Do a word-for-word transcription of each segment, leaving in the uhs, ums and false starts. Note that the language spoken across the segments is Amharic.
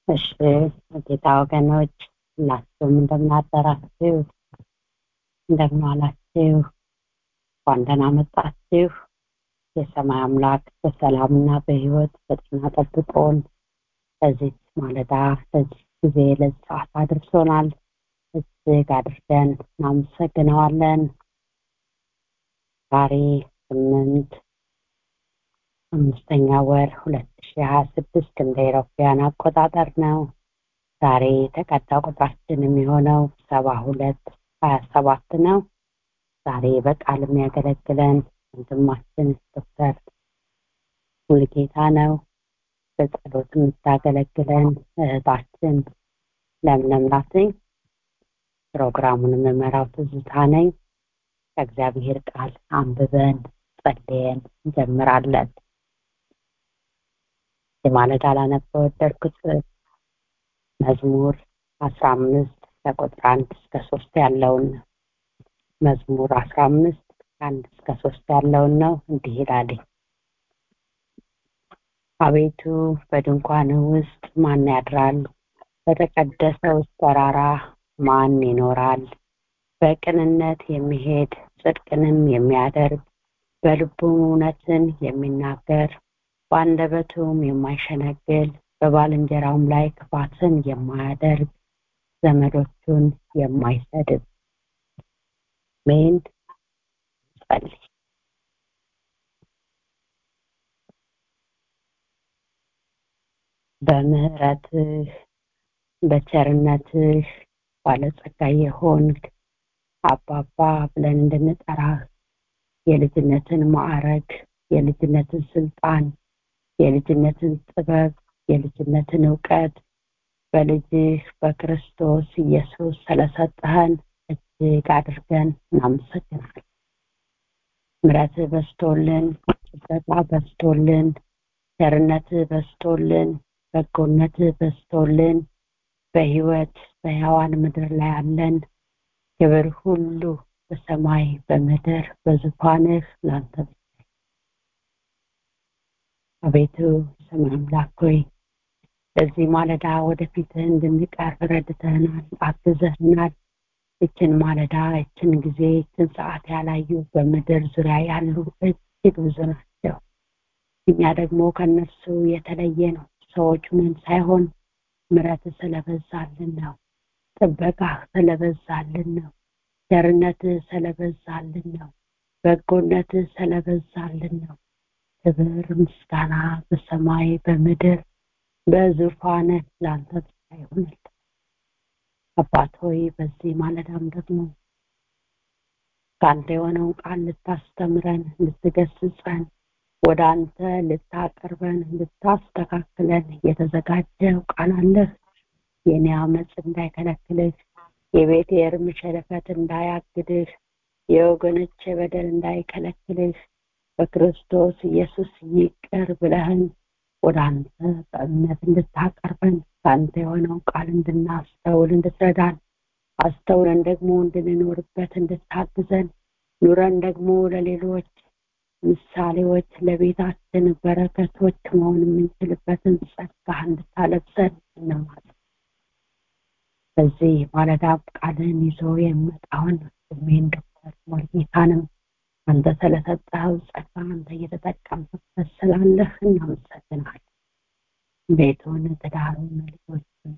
እሺ ጌታ ወገኖች ሁላችሁም እንደምን አደራችሁ፣ እንደምን ዋላችሁ፣ እንኳን ደህና መጣችሁ። የሰማይ አምላክ በሰላምና በሕይወት በጤና ጠብቆን ለዚህ ማለዳ ለዚህ ጊዜ ለዚህ ሰዓት አድርሶናል። እጅግ አድርገን እናመሰግነዋለን። ዛሬ ስምንት አምስተኛ ወር ሁለት ሺህ ሀያ ስድስት እንደ አውሮፓውያን አቆጣጠር ነው። ዛሬ ተቀዳ ቁጥራችን የሚሆነው ሰባ ሁለት ሀያ ሰባት ነው። ዛሬ በቃል የሚያገለግለን ወንድማችን ዶክተር ሙሉጌታ ነው። በጸሎት የምታገለግለን እህታችን ለምለም ናትኝ። ፕሮግራሙን የምመራው ትዝታ ነኝ። ከእግዚአብሔር ቃል አንብበን ጸልየን እንጀምራለን። የማለዳ ላነበው ወደድኩት መዝሙር አስራ አምስት ከቁጥር አንድ እስከ ሶስት ያለውን መዝሙር አስራ አምስት ከአንድ እስከ ሶስት ያለውን ነው። እንዲህ ይላል። አቤቱ በድንኳን ውስጥ ማን ያድራል? በተቀደሰው ተራራ ማን ይኖራል? በቅንነት የሚሄድ ጽድቅንም የሚያደርግ በልቡም እውነትን የሚናገር በአንደበቱም የማይሸነግል በባልንጀራውም ላይ ክፋትን የማያደርግ ዘመዶቹን የማይሰድብ። ሜን ጸልይ። በምህረትህ በቸርነትህ ባለጸጋ የሆንክ አባባ ብለን እንድንጠራህ የልጅነትን ማዕረግ፣ የልጅነትን ስልጣን፣ የልጅነትን ጥበብ፣ የልጅነትን እውቀት በልጅህ በክርስቶስ ኢየሱስ ስለሰጠህን እጅግ አድርገን እናመሰግናለን። ምሕረትህ በዝቶልን፣ ጥበቃ በዝቶልን፣ ቸርነትህ በዝቶልን፣ በጎነትህ በዝቶልን በሕይወት በሕያዋን ምድር ላይ አለን። ክብር ሁሉ በሰማይ በምድር በዙፋንህ ላንተ ብቻ። አቤቱ ሰማይ አምላክ ሆይ ለዚህ ማለዳ ወደፊትህ እንድንቀርብ ረድተህናል፣ አግዘህናል። ይችን ማለዳ ይችን ጊዜ ይችን ሰዓት ያላዩ በምድር ዙሪያ ያሉ እጅግ ብዙ ናቸው። እኛ ደግሞ ከነሱ የተለየ ነው። ሰዎች ምን ሳይሆን ምሕረትህ ስለበዛልን ነው። ጥበቃህ ስለበዛልን ነው። ቸርነትህ ስለበዛልን ነው። በጎነትህ ስለበዛልን ነው። ክብር ምስጋና በሰማይ በምድር በዙፋንህ ላንተ ብቻ ይሁንልህ። አባት ሆይ በዚህ ማለዳም ደግሞ ከአንተ የሆነውን ቃል ልታስተምረን፣ ልትገስጸን፣ ወደ አንተ ልታቀርበን፣ ልታስተካክለን የተዘጋጀው ቃል አለህ። የኔ አመፅ እንዳይከለክልህ፣ የቤቴ እርም ሸለፈት እንዳያግድህ፣ የወገኖቼ በደል እንዳይከለክልህ በክርስቶስ ኢየሱስ ይቅር ብለህን ወደ አንተ በእምነት እንድታቀርበን ከአንተ የሆነው ቃል እንድናስተውል እንድትረዳን፣ አስተውለን ደግሞ እንድንኖርበት እንድታግዘን፣ ኑረን ደግሞ ለሌሎች ምሳሌዎች ለቤታችን በረከቶች መሆን የምንችልበትን ጸጋ እንድታለብሰን እንማጸን። በዚህ ማለዳ ቃልን ይዞ የሚመጣውን ስሜን ዶክተር ሙሉጌታንም አንተ ስለሰጠኸው ጸጋ አንተ እየተጠቀምበት ስላለህ እናመሰግናለን። ቤቱን፣ ትዳሩን፣ ልጆቹን፣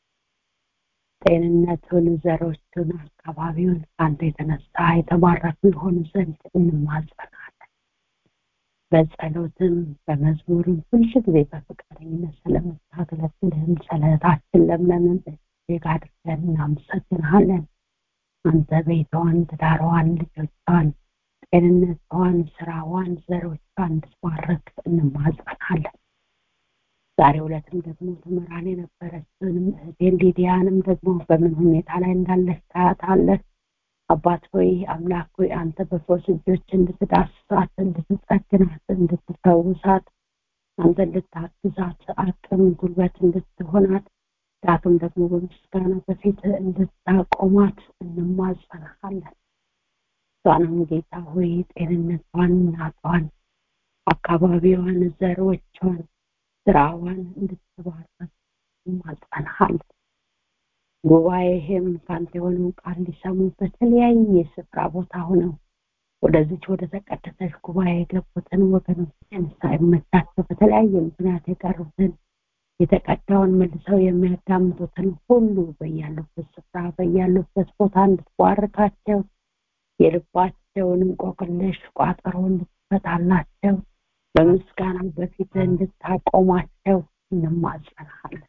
ጤንነቱን፣ ዘሮቹን፣ አካባቢውን አንተ የተነሳ የተባረኩ የሆኑ ዘንድ እንማጸናለን። በጸሎትም በመዝሙርም ሁሉ ጊዜ በፈቃደኝነት ስለምታገለግልህም ስለእህታችን ለምለምን እጅግ አድርገን እናመሰግናለን። አንተ ቤቷን፣ ትዳሯን፣ ልጆቿን፣ ጤንነቷን፣ ስራዋን፣ ዘሮቿን እንድትባርክ እንማጸናለን። ዛሬ ሁለትም ደግሞ ትመራን የነበረችውንም እህቴን ሊዲያንም ደግሞ በምን ሁኔታ ላይ እንዳለች ታያታለህ። አባት ሆይ አምላክ ሆይ አንተ በፈውስ እጆች እንድትዳስሳት፣ እንድትጠግናት፣ እንድትፈውሳት፣ አንተ እንድታግዛት፣ አቅም ጉልበት እንድትሆናት፣ ዳግም ደግሞ በምስጋና በፊት እንድታቆማት እንማጸናለን። እሷንም ጌታ ሆይ ጤንነቷን፣ እናቷን፣ አካባቢዋን፣ ዘሮቿን፣ ስራዋን እንድትባርክ እንማጸንሃለን። ጉባኤህም ካንተ የሆነውን ቃል ሊሰሙ በተለያየ ስፍራ ቦታ ሆነው ወደዚች ወደ ተቀደሰች ጉባኤ የገቡትን ወገኖችን ሳይመቻቸው በተለያየ ምክንያት የቀሩትን የተቀዳውን መልሰው የሚያዳምጡትን ሁሉ በያሉበት ስፍራ በያሉበት ቦታ እንድትባርካቸው የልባቸውን እንቆቅልሽ ቋጠሮ እንድትፈታላቸው በምስጋና በፊት እንድታቆማቸው እንማጸንሃለን።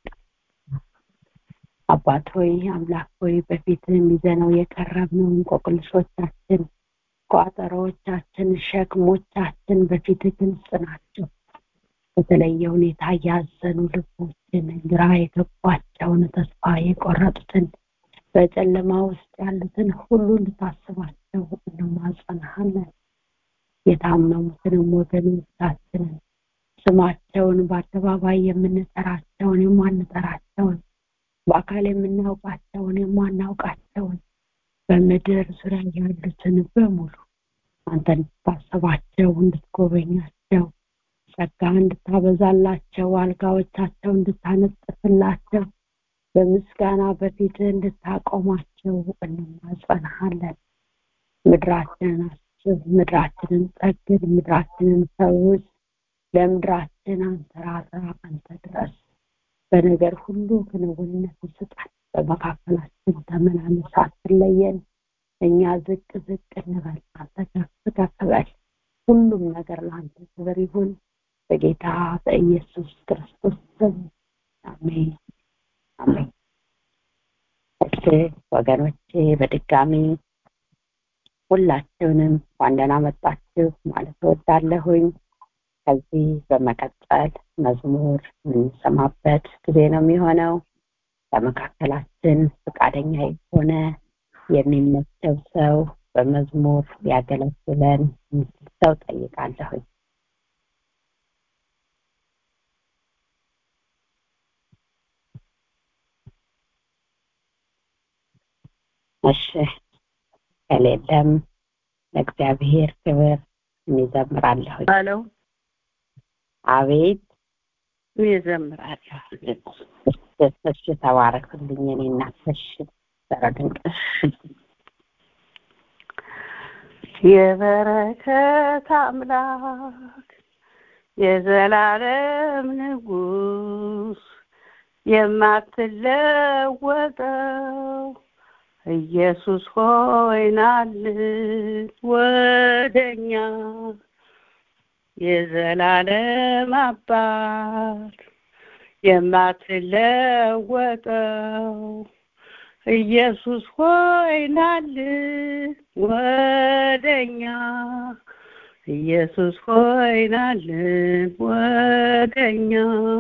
አባት ሆይ አምላክ ሆይ በፊትህ ይዘነው የቀረብነው እንቆቅልሾቻችን ቋጠሮዎቻችን ሸክሞቻችን በፊትህ ግልጽ ናቸው። በተለየ ሁኔታ ያዘኑ ልቦችን ግራ የገባቸውን ተስፋ የቆረጡትን በጨለማ ውስጥ ያሉትን ሁሉ እንድታስባቸው እንማጸንሃለን። የታመሙትንም ወገኖቻችንን ስማቸውን በአደባባይ የምንጠራቸውን የማንጠራቸውን በአካል የምናውቃቸውን የማናውቃቸውን በምድር ዙሪያ ያሉትን በሙሉ አንተ እንድታስባቸው እንድትጎበኛቸው ጸጋ እንድታበዛላቸው አልጋዎቻቸው እንድታነጥፍላቸው በምስጋና በፊት እንድታቆማቸው እንማጸንሃለን። ምድራችንን አስብ፣ ምድራችንን ጠግን፣ ምድራችንን ፈውስ፣ ለምድራችን አንተ ራራ፣ አንተ ድረስ። በነገር ሁሉ ክንውንነት ስጠን፣ በመካከላችን ተመላለስ፣ አትለየን። እኛ ዝቅ ዝቅ እንበል፣ አንተ ከፍ ከፍ በል። ሁሉም ነገር ለአንተ ክብር ይሁን በጌታ በኢየሱስ ክርስቶስ ስም አሜን አሜን። እሺ ወገኖቼ በድጋሚ ሁላችሁንም እንኳን ደህና መጣችሁ ማለት እወዳለሁኝ። ከዚህ በመቀጠል መዝሙር የምንሰማበት ጊዜ ነው የሚሆነው። በመካከላችን ፈቃደኛ የሆነ የሚመቸው ሰው በመዝሙር ያገለግለን ሰው ጠይቃለሁኝ። እሺ ከሌለም ለእግዚአብሔር ክብር እንዘምራለሁኝ። አሎ አቤት እንዘምራለሁ። እሺ ተባረክልኝ የኔ እናት። እሺ በረድንቅ የበረከት አምላክ የዘላለም ንጉስ የማትለወጠው ኢየሱስ ሆይ ናልን ወደኛ። የዘላለም አባት የማትለወጠው ኢየሱስ ሆይ ናልን ወደኛ። ኢየሱስ ሆይ ናልን ወደኛ።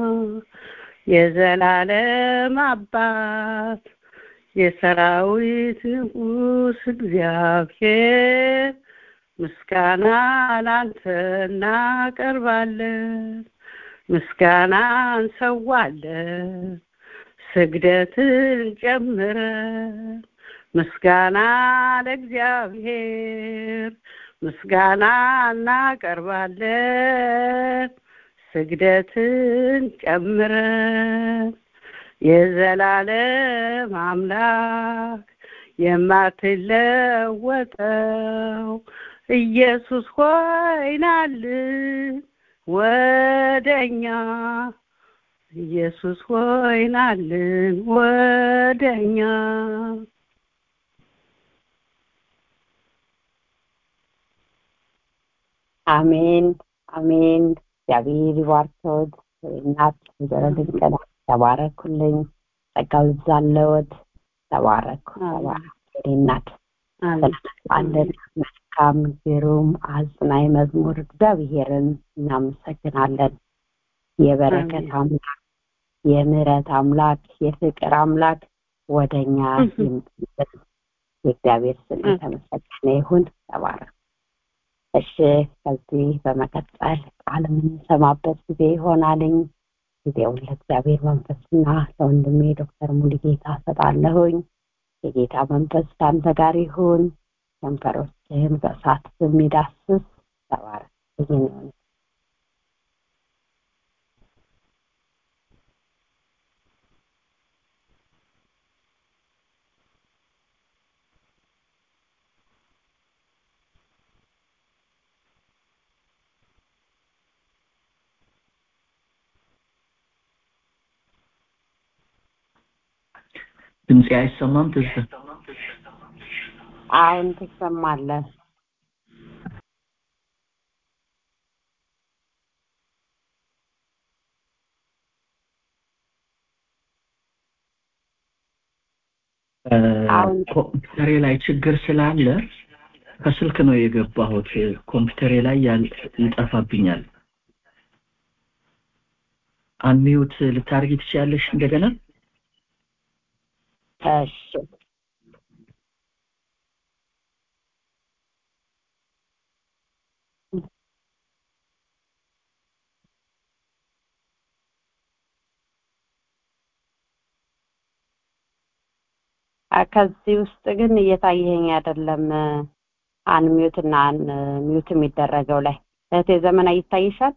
የዘላለም አባት የሰራዊት ንጉስ እግዚአብሔር ምስጋና ላንተ እናቀርባለን፣ ምስጋና እንሰዋለን፣ ስግደትን ጨምረን ምስጋና ለእግዚአብሔር ምስጋና እናቀርባለን፣ ስግደትን ጨምረን። የዘላለም አምላክ የማትለወጠው ኢየሱስ ሆይ ናልን ወደኛ። ኢየሱስ ሆይ ናልን ወደኛ። አሜን አሜን። እግዚአብሔር ይባርክዎት እናት ዘረድንቅ ተባረኩልኝ። ጸጋው ይብዛልዎት። ተባረኩ ተባረኩ እናት። አንደን መልካም ግሩም አጽናኝ መዝሙር እግዚአብሔርን እናመሰግናለን። የበረከት አምላክ የምህረት አምላክ የፍቅር አምላክ ወደኛ ይምጣ። የእግዚአብሔር ስም የተመሰገነ ይሁን። ተባረኩ። እሺ ከዚህ በመቀጠል ቃል የምንሰማበት ጊዜ ይሆናልኝ። ጊዜውን ለእግዚአብሔር መንፈስና ለወንድሜ ዶክተር ሙሉጌታ ሰጣለሁኝ። የጌታ መንፈስ ካንተ ጋር ይሁን። ከንፈሮችህን በእሳት የሚዳስስ ተባረክ። ይሁን ድምጽ አይሰማም ትዝ አሁን ትሰማለህ? ኮምፒውተሬ ላይ ችግር ስላለ ከስልክ ነው የገባሁት ኮምፒውተሬ ላይ ይጠፋብኛል አንሚዩት ልታርጊ ትችያለሽ እንደገና እሺ ከዚህ ውስጥ ግን እየታየኝ አይደለም አንሚዩት እና ሚዩት የሚደረገው ላይ እቴ ዘመና ይታይሻል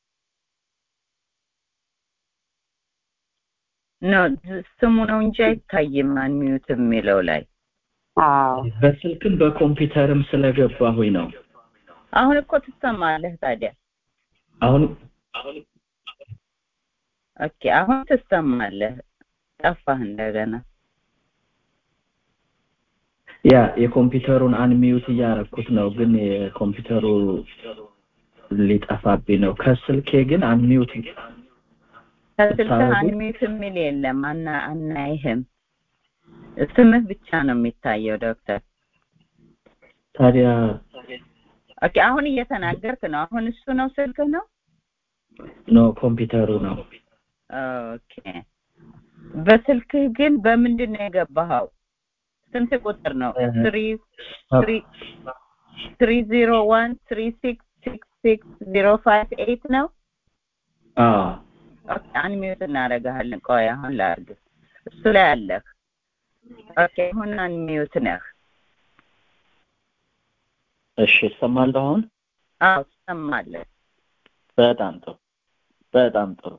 ነው ስሙ ነው እንጂ አይታይም አንሚዩት የሚለው ላይ አዎ በስልክም በኮምፒውተርም ስለገባሁኝ ነው አሁን እኮ ትሰማለህ ታዲያ አሁን ኦኬ አሁን ትሰማለህ ጠፋህ እንደገና ያ የኮምፒውተሩን አንሚዩት ያረኩት ነው ግን የኮምፒውተሩ ሊጠፋብኝ ነው ከስልኬ ግን አንሚዩት ከስልክ አንሚዩት የሚል የለም አና አናይህም ስምህ ብቻ ነው የሚታየው ዶክተር ታዲያ ኦኬ አሁን እየተናገርክ ነው አሁን እሱ ነው ስልክ ነው ነው ኮምፒውተሩ ነው ኦኬ በስልክ ግን በምንድን ነው የገባኸው ስንት ቁጥር ነው three three zero one three six six six zero five eight ነው አዎ ኦኬ አንሚዩት እናደርጋለን ቆይ አሁን ላድርግ እሱ ላይ አለህ ኦኬ አሁን አንሚዩት ነህ እሺ ሰማለሁ አሁን አዎ ሰማለህ በጣም ጥሩ በጣም ጥሩ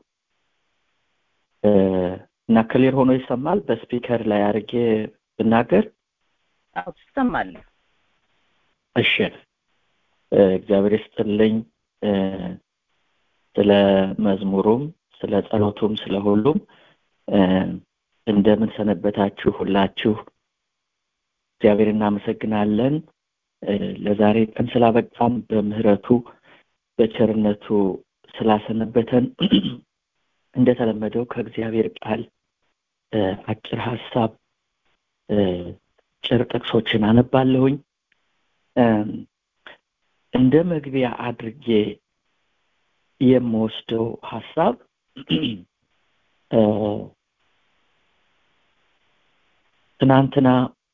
እና ክሊር ሆኖ ይሰማል በስፒከር ላይ አድርጌ ብናገር አዎ ሰማለህ እሺ እግዚአብሔር ይስጥልኝ ስለ መዝሙሩም ስለ ጸሎቱም ስለ ሁሉም እንደምን ሰነበታችሁ ሁላችሁ እግዚአብሔር እናመሰግናለን ለዛሬ ቀን ስላበቃን በምህረቱ በቸርነቱ ስላሰነበተን እንደተለመደው ከእግዚአብሔር ቃል አጭር ሐሳብ ጭር ጥቅሶችን አነባለሁኝ እንደ መግቢያ አድርጌ የምወስደው ሐሳብ ትናንትና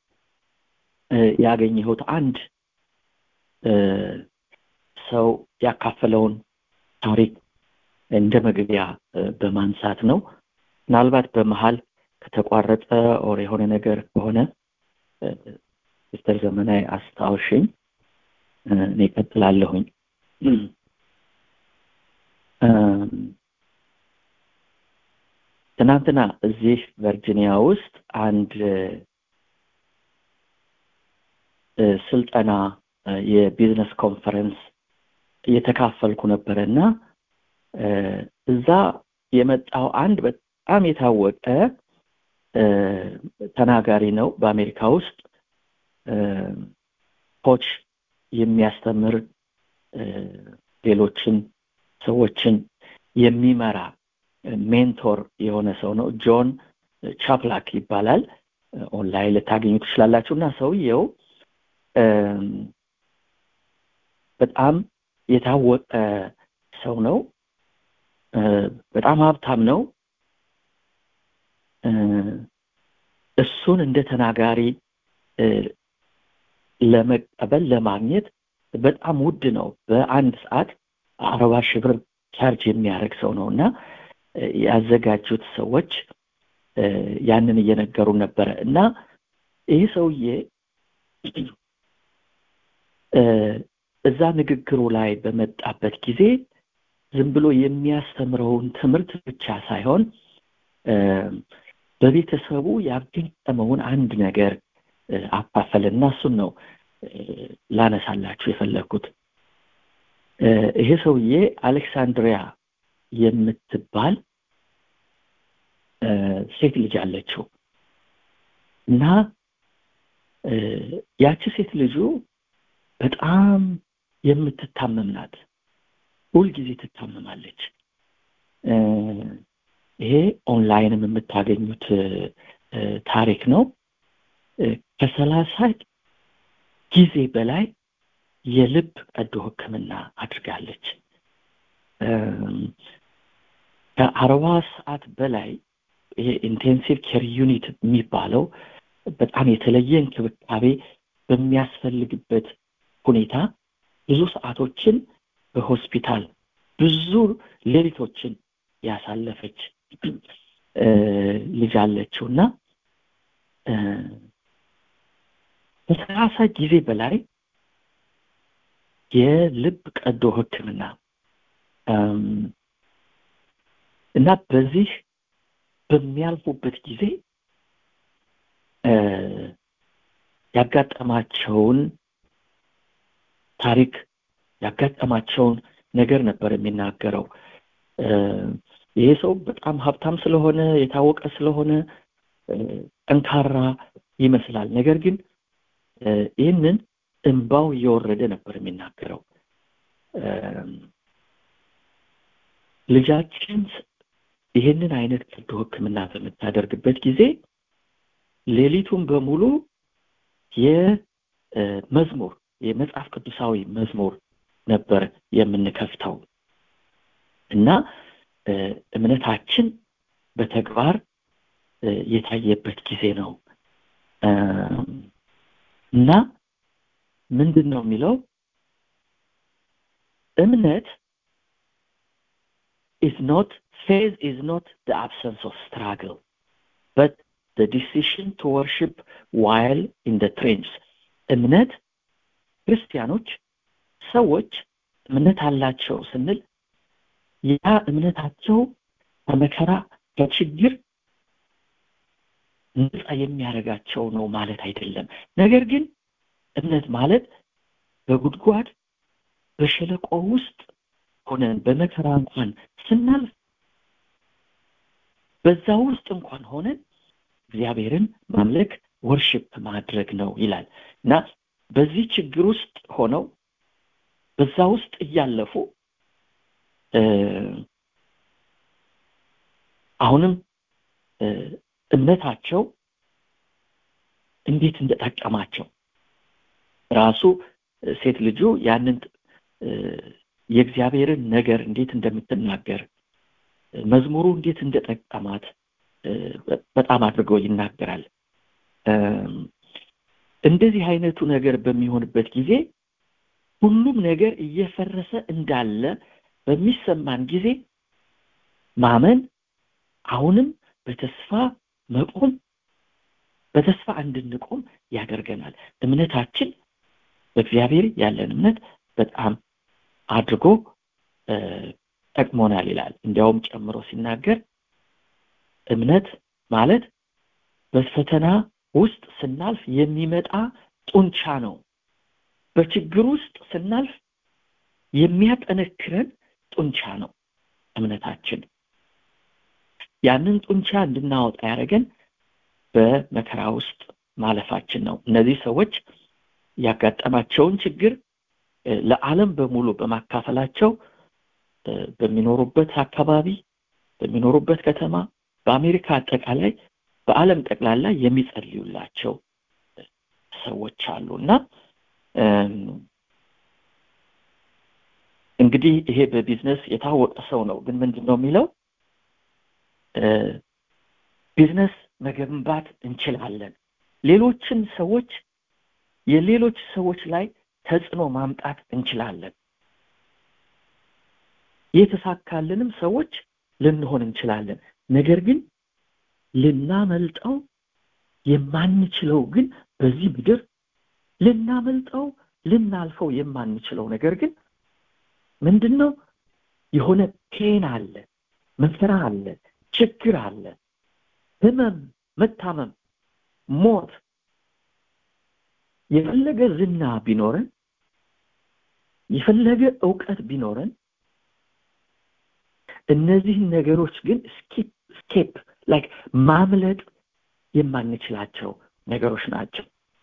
ያገኘሁት አንድ ሰው ያካፈለውን ታሪክ እንደ መግቢያ በማንሳት ነው ምናልባት በመሃል ከተቋረጠ ኦር የሆነ ነገር ከሆነ ሲስተር ዘመናዊ አስታውሽኝ እኔ እቀጥላለሁኝ ትናንትና እዚህ ቨርጂኒያ ውስጥ አንድ ስልጠና የቢዝነስ ኮንፈረንስ እየተካፈልኩ ነበርና እዛ የመጣው አንድ በጣም የታወቀ ተናጋሪ ነው በአሜሪካ ውስጥ ኮች የሚያስተምር ሌሎችን ሰዎችን የሚመራ ሜንቶር የሆነ ሰው ነው ጆን ቻፕላክ ይባላል ኦንላይን ልታገኙ ትችላላችሁና ሰውየው በጣም የታወቀ ሰው ነው በጣም ሀብታም ነው እሱን እንደ ተናጋሪ ለመቀበል ለማግኘት በጣም ውድ ነው በአንድ ሰዓት አርባ ሺህ ብር ቻርጅ የሚያደርግ ሰው ነውና ያዘጋጁት ሰዎች ያንን እየነገሩ ነበር እና ይሄ ሰውዬ እዛ ንግግሩ ላይ በመጣበት ጊዜ ዝም ብሎ የሚያስተምረውን ትምህርት ብቻ ሳይሆን በቤተሰቡ ያጋጠመውን አንድ ነገር አካፈለና እሱን ነው ላነሳላችሁ የፈለኩት ይሄ ሰውዬ አሌክሳንድሪያ የምትባል ሴት ልጅ አለችው እና ያቺ ሴት ልጁ በጣም የምትታመም ናት። ሁልጊዜ ትታመማለች። ይሄ ኦንላይንም የምታገኙት ታሪክ ነው። ከሰላሳ ጊዜ በላይ የልብ ቀዶ ሕክምና አድርጋለች። ከአርባ ሰዓት በላይ ይሄ ኢንቴንሲቭ ኬር ዩኒት የሚባለው በጣም የተለየ እንክብካቤ በሚያስፈልግበት ሁኔታ ብዙ ሰዓቶችን በሆስፒታል ብዙ ሌሊቶችን ያሳለፈች ልጅ አለችውና ከሰላሳ ጊዜ በላይ የልብ ቀዶ ሕክምና እና በዚህ በሚያልፉበት ጊዜ ያጋጠማቸውን ታሪክ ያጋጠማቸውን ነገር ነበር የሚናገረው። ይሄ ሰው በጣም ሀብታም ስለሆነ የታወቀ ስለሆነ ጠንካራ ይመስላል። ነገር ግን ይህንን እንባው እየወረደ ነበር የሚናገረው። ልጃችን ይህንን አይነት ቀዶ ሕክምና በምታደርግበት ጊዜ ሌሊቱን በሙሉ የመዝሙር የመጽሐፍ ቅዱሳዊ መዝሙር ነበር የምንከፍተው እና እምነታችን በተግባር የታየበት ጊዜ ነው። እና ምንድነው የሚለው? እምነት is not faith is not the absence of struggle but the decision to worship while in the trenches. እምነት ክርስቲያኖች ሰዎች እምነት አላቸው ስንል ያ እምነታቸው ከመከራ ከችግር ነፃ የሚያደርጋቸው ነው ማለት አይደለም። ነገር ግን እምነት ማለት በጉድጓድ በሸለቆ ውስጥ ሆነን በመከራ እንኳን ስናልፍ በዛ ውስጥ እንኳን ሆነን እግዚአብሔርን ማምለክ ወርሺፕ ማድረግ ነው ይላል እና በዚህ ችግር ውስጥ ሆነው በዛ ውስጥ እያለፉ አሁንም እምነታቸው እንዴት እንደተጠቀማቸው ራሱ ሴት ልጁ ያንን የእግዚአብሔርን ነገር እንዴት እንደምትናገር መዝሙሩ እንዴት እንደተጠቀማት በጣም አድርጎ ይናገራል። እንደዚህ አይነቱ ነገር በሚሆንበት ጊዜ ሁሉም ነገር እየፈረሰ እንዳለ በሚሰማን ጊዜ ማመን አሁንም በተስፋ መቆም በተስፋ እንድንቆም ያደርገናል። እምነታችን በእግዚአብሔር ያለን እምነት በጣም አድርጎ ጠቅሞናል ይላል። እንዲያውም ጨምሮ ሲናገር እምነት ማለት በፈተና ውስጥ ስናልፍ የሚመጣ ጡንቻ ነው። በችግር ውስጥ ስናልፍ የሚያጠነክረን ጡንቻ ነው እምነታችን። ያንን ጡንቻ እንድናወጣ ያደረገን በመከራ ውስጥ ማለፋችን ነው። እነዚህ ሰዎች ያጋጠማቸውን ችግር ለዓለም በሙሉ በማካፈላቸው በሚኖሩበት አካባቢ በሚኖሩበት ከተማ በአሜሪካ አጠቃላይ በዓለም ጠቅላላ የሚጸልዩላቸው ሰዎች አሉና እንግዲህ ይሄ በቢዝነስ የታወቀ ሰው ነው። ግን ምንድነው የሚለው? ቢዝነስ መገንባት እንችላለን፣ ሌሎችን ሰዎች የሌሎች ሰዎች ላይ ተጽዕኖ ማምጣት እንችላለን፣ የተሳካልንም ሰዎች ልንሆን እንችላለን። ነገር ግን ልናመልጠው የማንችለው ግን በዚህ ምድር ልናመልጠው ልናልፈው የማንችለው ነገር ግን ምንድነው? የሆነ ፔን አለ፣ መከራ አለ፣ ችግር አለ፣ ህመም፣ መታመም፣ ሞት። የፈለገ ዝና ቢኖረን የፈለገ ዕውቀት ቢኖረን እነዚህ ነገሮች ግን ስኪፕ ስኬፕ ላይክ ማምለጥ የማንችላቸው ነገሮች ናቸው።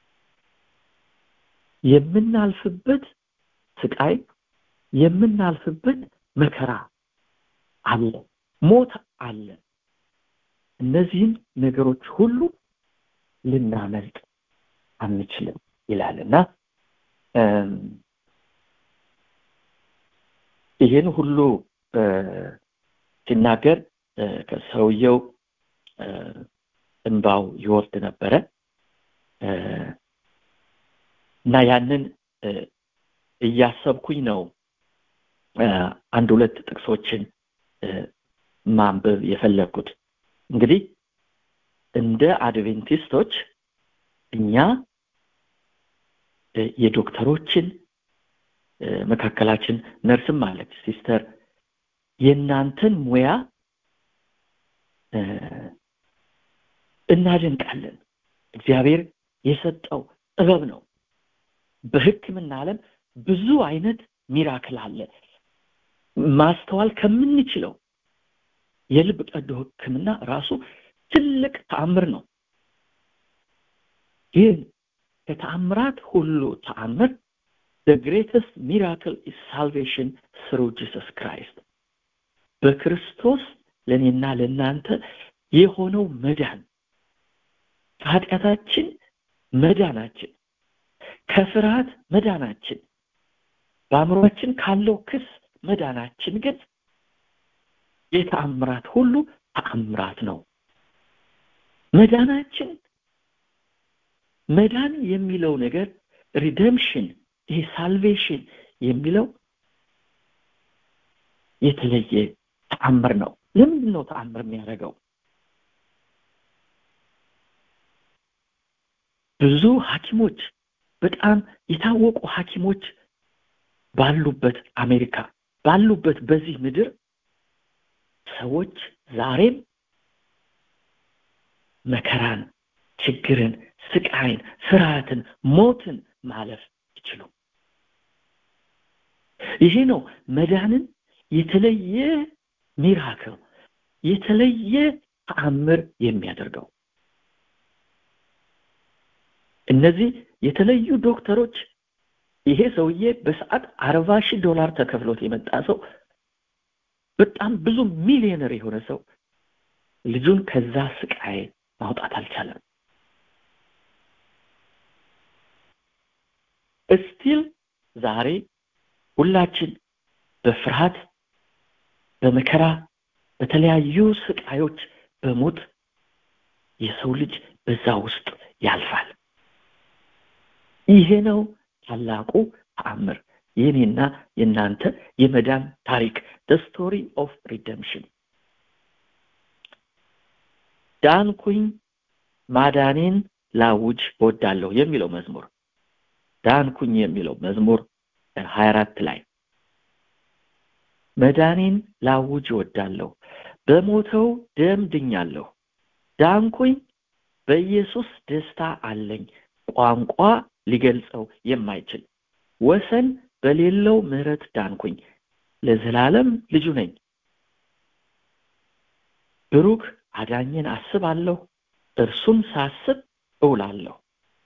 የምናልፍበት ስቃይ፣ የምናልፍበት መከራ አለ፣ ሞት አለ። እነዚህን ነገሮች ሁሉ ልናመልጥ አንችልም ይላልና ይህን ሁሉ ሲናገር ከሰውየው እንባው ይወርድ ነበረ እና ያንን እያሰብኩኝ ነው አንድ ሁለት ጥቅሶችን ማንበብ የፈለኩት። እንግዲህ እንደ አድቬንቲስቶች እኛ የዶክተሮችን መካከላችን ነርስም ማለት ሲስተር የናንተን ሙያ እናደንቃለን። እግዚአብሔር የሰጠው ጥበብ ነው። በሕክምና ዓለም ብዙ አይነት ሚራክል አለ። ማስተዋል ከምንችለው የልብ ቀዶ ሕክምና ራሱ ትልቅ ተአምር ነው። ግን ከተአምራት ሁሉ ተአምር the greatest miracle is salvation through Jesus Christ. በክርስቶስ ለኔና ለናንተ የሆነው መዳን፣ ከኃጢአታችን መዳናችን፣ ከፍርሃት መዳናችን፣ በአእምሮአችን ካለው ክስ መዳናችን ግን የተአምራት ሁሉ ተአምራት ነው። መዳናችን መዳን የሚለው ነገር ሪደምፕሽን፣ ይሄ ሳልቬሽን የሚለው የተለየ ተአምር ነው። ለምንድን ነው ተአምር የሚያደርገው? ብዙ ሐኪሞች በጣም የታወቁ ሐኪሞች ባሉበት አሜሪካ ባሉበት በዚህ ምድር ሰዎች ዛሬም መከራን፣ ችግርን፣ ስቃይን፣ ፍርሃትን፣ ሞትን ማለፍ ይችሉ። ይሄ ነው መዳንን የተለየ ሚራክል፣ የተለየ ተአምር የሚያደርገው። እነዚህ የተለዩ ዶክተሮች ይሄ ሰውዬ በሰዓት አርባ ሺህ ዶላር ተከፍሎት የመጣ ሰው፣ በጣም ብዙ ሚሊዮነር የሆነ ሰው ልጁን ከዛ ስቃይ ማውጣት አልቻለም። እስቲል ዛሬ ሁላችን በፍርሃት፣ በመከራ፣ በተለያዩ ስቃዮች፣ በሞት የሰው ልጅ በዛ ውስጥ ያልፋል። ይሄ ነው ታላቁ ተአምር፣ የኔና የናንተ የመዳን ታሪክ፣ the story of redemption። ዳንኩኝ ማዳኔን ላውጅ እወዳለሁ የሚለው መዝሙር ዳንኩኝ የሚለው መዝሙር ሀያ አራት ላይ መዳኔን ላውጅ እወዳለሁ፣ በሞተው ደም ድኛለሁ፣ ዳንኩኝ በኢየሱስ ደስታ አለኝ፣ ቋንቋ ሊገልጸው የማይችል ወሰን በሌለው ምህረት ዳንኩኝ፣ ለዘላለም ልጁ ነኝ፣ ብሩክ አዳኝን አስባለሁ፣ እርሱን ሳስብ እውላለሁ፣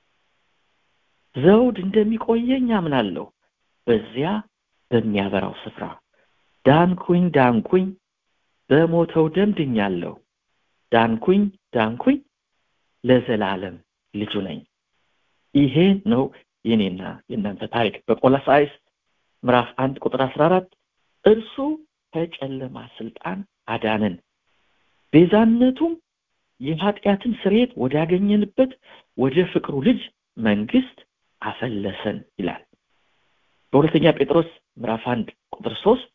ዘውድ እንደሚቆየኝ አምናለሁ፣ በዚያ በሚያበራው ስፍራ ዳንኩኝ ዳንኩኝ በሞተው ደም ድኛለሁ፣ ዳንኩኝ ዳንኩኝ ለዘላለም ልጁ ነኝ። ይሄ ነው የኔና የእናንተ ታሪክ። በቆላስይስ ምዕራፍ አንድ ቁጥር አስራ አራት እርሱ ከጨለማ ስልጣን አዳነን፣ ቤዛነቱም የኃጢአትን ስርየት ወዳገኘንበት ወደ ፍቅሩ ልጅ መንግስት አፈለሰን ይላል። በሁለተኛ ጴጥሮስ ምዕራፍ አንድ ቁጥር ሶስት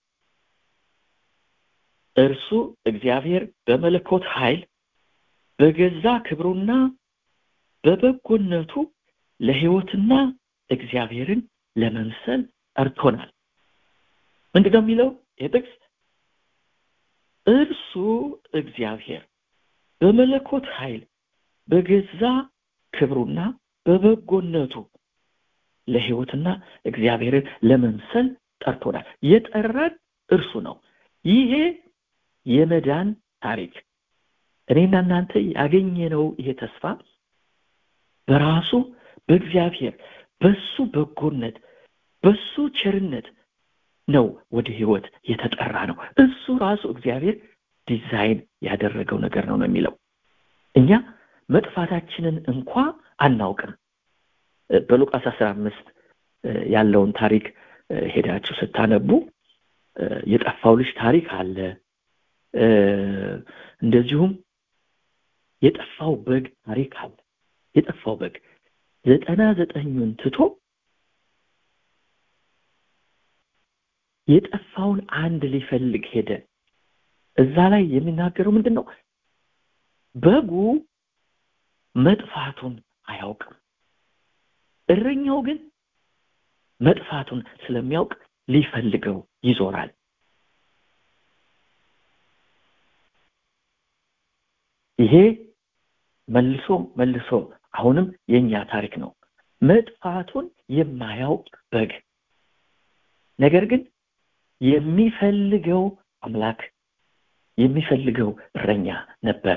እርሱ እግዚአብሔር በመለኮት ኃይል በገዛ ክብሩና በበጎነቱ ለሕይወትና እግዚአብሔርን ለመምሰል ጠርቶናል። ምንድነው የሚለው የጥቅስ? እርሱ እግዚአብሔር በመለኮት ኃይል በገዛ ክብሩና በበጎነቱ ለሕይወትና እግዚአብሔርን ለመምሰል ጠርቶናል። የጠራን እርሱ ነው። ይሄ የመዳን ታሪክ እኔና እናንተ ያገኘነው ይሄ ተስፋ በራሱ በእግዚአብሔር በሱ በጎነት በሱ ቸርነት ነው ወደ ህይወት የተጠራ ነው። እሱ ራሱ እግዚአብሔር ዲዛይን ያደረገው ነገር ነው ነው የሚለው። እኛ መጥፋታችንን እንኳን አናውቅም። በሉቃስ አስራ አምስት ያለውን ታሪክ ሄዳችሁ ስታነቡ የጠፋው ልጅ ታሪክ አለ። እንደዚሁም የጠፋው በግ ታሪክ አለ። የጠፋው በግ ዘጠና ዘጠኙን ትቶ የጠፋውን አንድ ሊፈልግ ሄደ። እዛ ላይ የሚናገረው ምንድነው? በጉ መጥፋቱን አያውቅም። እረኛው ግን መጥፋቱን ስለሚያውቅ ሊፈልገው ይዞራል። ይሄ መልሶ መልሶ አሁንም የኛ ታሪክ ነው። መጥፋቱን የማያውቅ በግ ነገር ግን የሚፈልገው አምላክ የሚፈልገው እረኛ ነበር።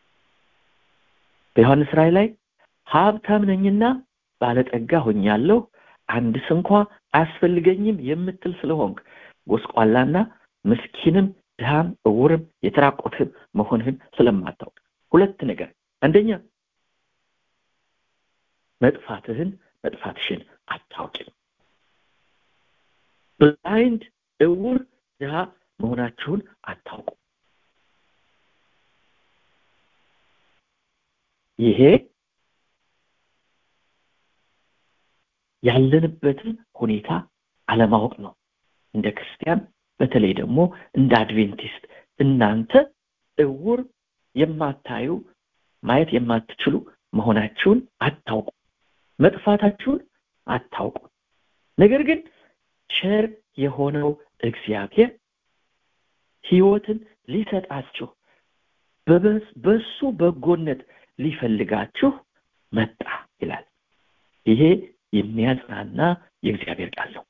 በዮሐንስ ራእይ ላይ ሀብታም ነኝና ባለጠጋ ሆኛለሁ አንድስ እንኳን አያስፈልገኝም የምትል ስለሆንክ ጎስቋላና ምስኪንም ድሃም እውርም የተራቆትህም መሆንህን ስለማታውቅ ሁለት ነገር፣ አንደኛ መጥፋትህን መጥፋትሽን አታውቂም። ብላይንድ እውር ድሃ መሆናችሁን አታውቁ። ይሄ ያለንበትን ሁኔታ አለማወቅ ነው። እንደ ክርስቲያን በተለይ ደግሞ እንደ አድቬንቲስት እናንተ እውር የማታዩ ማየት የማትችሉ መሆናችሁን አታውቁ፣ መጥፋታችሁን አታውቁ። ነገር ግን ቸር የሆነው እግዚአብሔር ሕይወትን ሊሰጣችሁ በበሱ በጎነት ሊፈልጋችሁ መጣ ይላል። ይሄ የሚያጽናና የእግዚአብሔር ቃል ነው።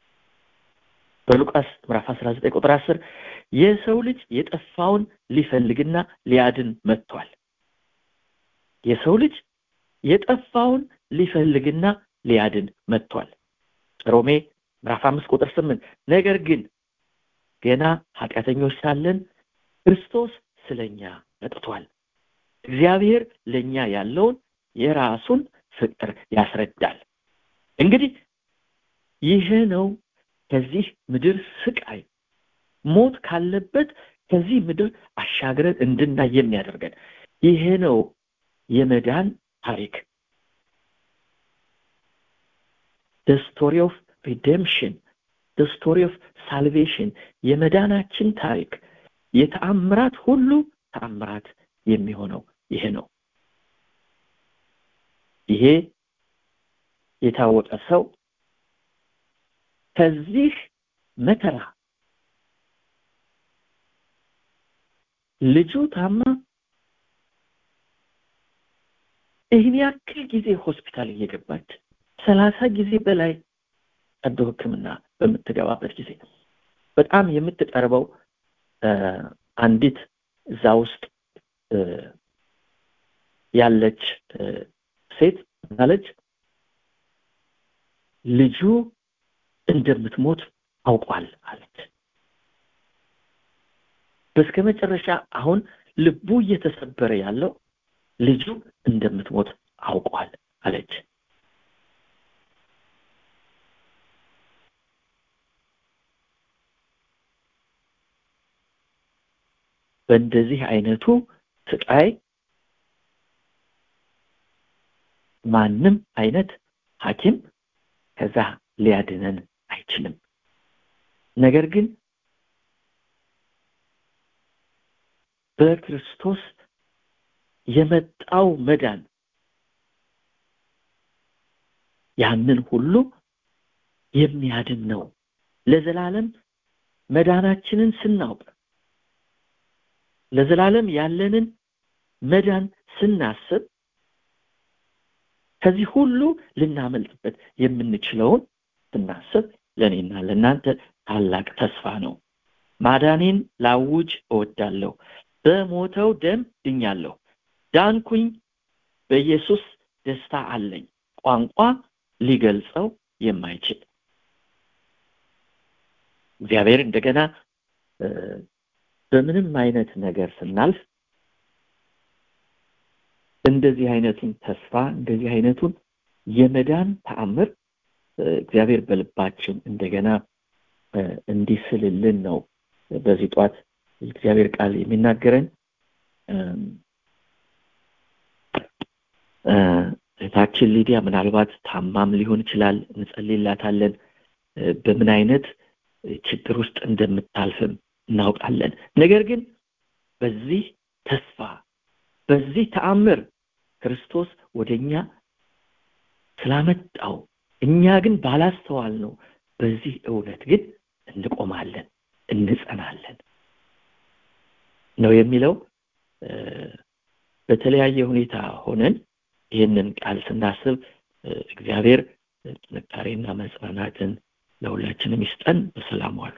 በሉቃስ ምዕራፍ አስራ ዘጠኝ ቁጥር አስር የሰው ልጅ የጠፋውን ሊፈልግና ሊያድን መጥቷል። የሰው ልጅ የጠፋውን ሊፈልግና ሊያድን መጥቷል። ሮሜ ምዕራፍ አምስት ቁጥር ስምንት ነገር ግን ገና ኃጢአተኞች ሳለን ክርስቶስ ስለኛ መጥቷል። እግዚአብሔር ለኛ ያለውን የራሱን ፍቅር ያስረዳል። እንግዲህ ይሄ ነው ከዚህ ምድር ስቃይ ሞት ካለበት ከዚህ ምድር አሻግረን እንድናይ የሚያደርገን ይሄ ነው የመዳን ታሪክ። the story of redemption, the story of salvation የመዳናችን ታሪክ የተአምራት ሁሉ ተአምራት የሚሆነው ይሄ ነው። ይሄ የታወቀ ሰው ከዚህ መከራ ልጁ ታማ ይህን ያክል ጊዜ ሆስፒታል እየገባች ሰላሳ ጊዜ በላይ ቀዶ ሕክምና በምትገባበት ጊዜ በጣም የምትቀርበው አንዲት እዛ ውስጥ ያለች ሴት ማለት ልጁ እንደምትሞት አውቋል አለች። በስከመጨረሻ አሁን ልቡ እየተሰበረ ያለው ልጁ እንደምትሞት አውቋል አለች። በእንደዚህ አይነቱ ስቃይ ማንም አይነት ሐኪም ከዛ ሊያድነን አይችልም። ነገር ግን በክርስቶስ የመጣው መዳን ያንን ሁሉ የሚያድን ነው። ለዘላለም መዳናችንን ስናውቅ ለዘላለም ያለንን መዳን ስናስብ ከዚህ ሁሉ ልናመልጥበት የምንችለውን ስናስብ ለኔና ለናንተ ታላቅ ተስፋ ነው። ማዳኔን ላውጅ እወዳለሁ። በሞተው ደም ድኛለሁ፣ ዳንኩኝ፣ በኢየሱስ ደስታ አለኝ ቋንቋ ሊገልጸው የማይችል። እግዚአብሔር እንደገና በምንም አይነት ነገር ስናልፍ እንደዚህ አይነቱን ተስፋ እንደዚህ አይነቱን የመዳን ተአምር እግዚአብሔር በልባችን እንደገና እንዲስልልን ነው በዚህ ጧት እግዚአብሔር ቃል የሚናገረን። እህታችን ሊዲያ ምናልባት ታማም ሊሆን ይችላል፣ እንጸልይላታለን። በምን አይነት ችግር ውስጥ እንደምታልፍም እናውቃለን። ነገር ግን በዚህ ተስፋ በዚህ ተአምር ክርስቶስ ወደኛ ስላመጣው እኛ ግን ባላስተዋል ነው በዚህ እውነት ግን እንቆማለን እንጸናለን ነው የሚለው። በተለያየ ሁኔታ ሆነን ይህንን ቃል ስናስብ እግዚአብሔር ጥንካሬና መጽናናትን ለሁላችንም ይስጠን። በሰላም ዋሉ።